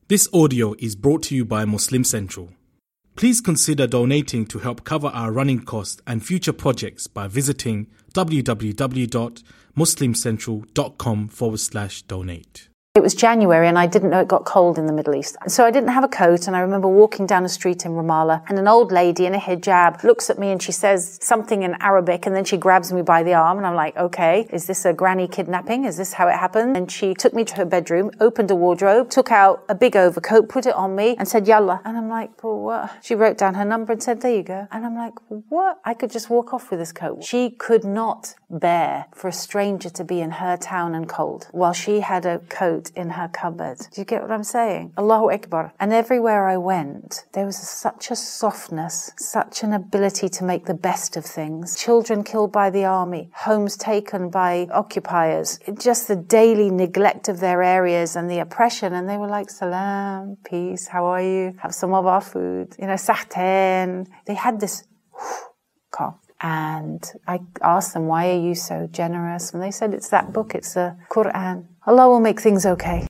This audio is brought to you by Muslim Central. Please consider donating to help cover our running costs and future projects by visiting www.muslimcentral.com/donate. It was January and I didn't know it got cold in the Middle East. So I didn't have a coat, and I remember walking down a street in Ramallah and an old lady in a hijab looks at me and she says something in Arabic, and then she grabs me by the arm and I'm like, okay, is this a granny kidnapping? Is this how it happened? And she took me to her bedroom, opened a wardrobe, took out a big overcoat, put it on me and said, Yallah. And I'm like, well, what? She wrote down her number and said, there you go. And I'm like, what? I could just walk off with this coat. She could not bear for a stranger to be in her town and cold while she had a coat in her cupboard. Do you get what I'm saying? Allahu Akbar. And everywhere I went, there was such a softness, such an ability to make the best of things. Children killed by the army, homes taken by occupiers, just the daily neglect of their areas and the oppression. And they were like, salam, peace, how are you? Have some of our food. Sahten. They had this calm. And I asked them, why are you so generous? And they said, it's that book, it's the Quran. Allah will make things okay.